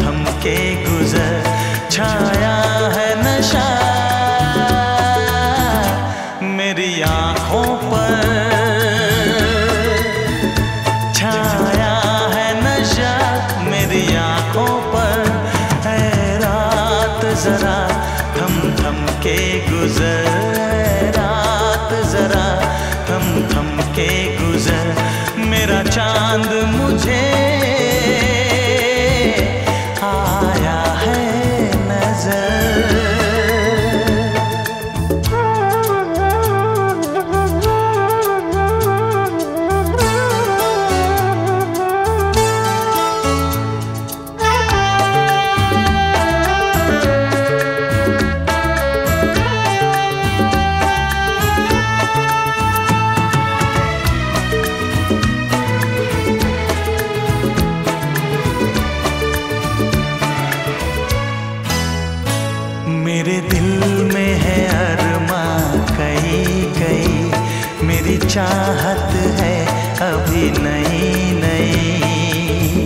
थम के गुजर, छाया है नशा मेरी आँखों पर, छाया है नशा मेरी आँखों पर। है रात जरा थम थम के गुजर, रात जरा थम थम के गुजर, मेरा चांद मुझे आया है नजर। मेरे दिल में है अरमां कई कई, मेरी चाहत है अभी नई नई।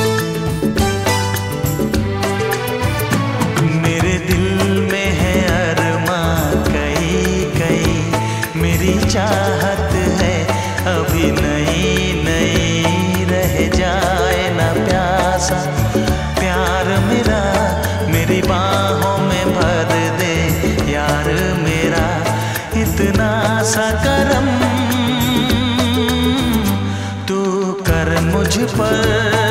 मेरे दिल में है अरमां कई कई, मेरी चाहत है अभी नई नई। रह जाए ना प्यासा प्यार मेरा, मेरी बाहों में भर दे यार मेरा। इतना सा करम तू कर मुझ पर,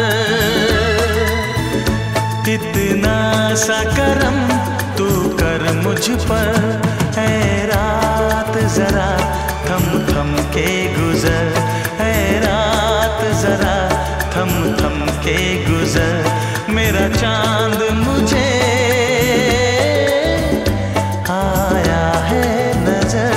इतना सा करम तू कर मुझ पर। है रात जरा थम थम के गुजर, है रात जरा थम थम के गुजर, मेरा चांद मुझे आया है नजर।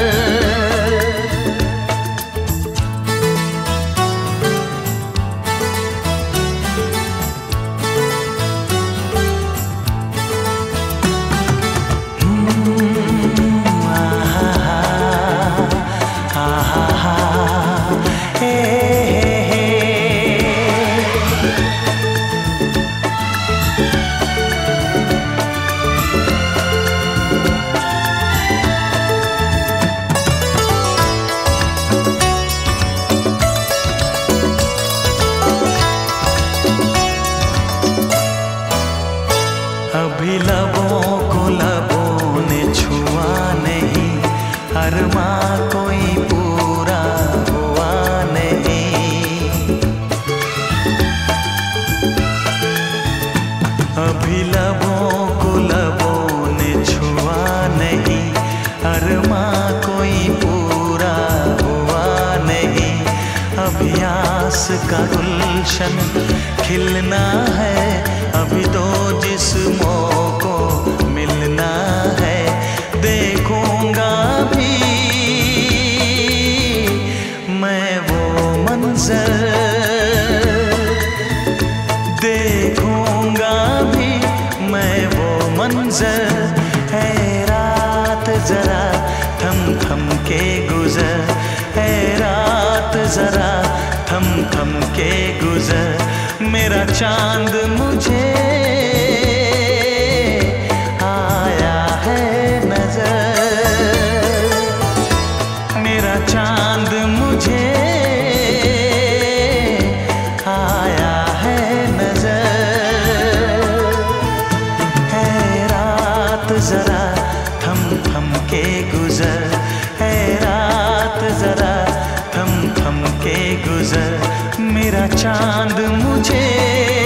अभी लबों को लबों ने छुआ नहीं, अरमां कोई पूरा हुआ नहीं। अभी लबों को लबों ने छुआ नहीं, अरमां कोई पूरा हुआ नहीं। अभी आस का गुलशन खिलना है, अभी तो जिस्मों को मिलना है। देखूंगा भी मैं वो मंजर, देखूंगा भी मैं वो मंजर। है रात जरा थम थम के गुजर, है रात जरा थम थम के गुजर, मेरा चांद मुझे आया है नजर, मेरा चांद मुझे आया है नजर। है रात जरा थम थम के गुजर, है रात जरा थम थम के गुजर, मेरा चांद मुझे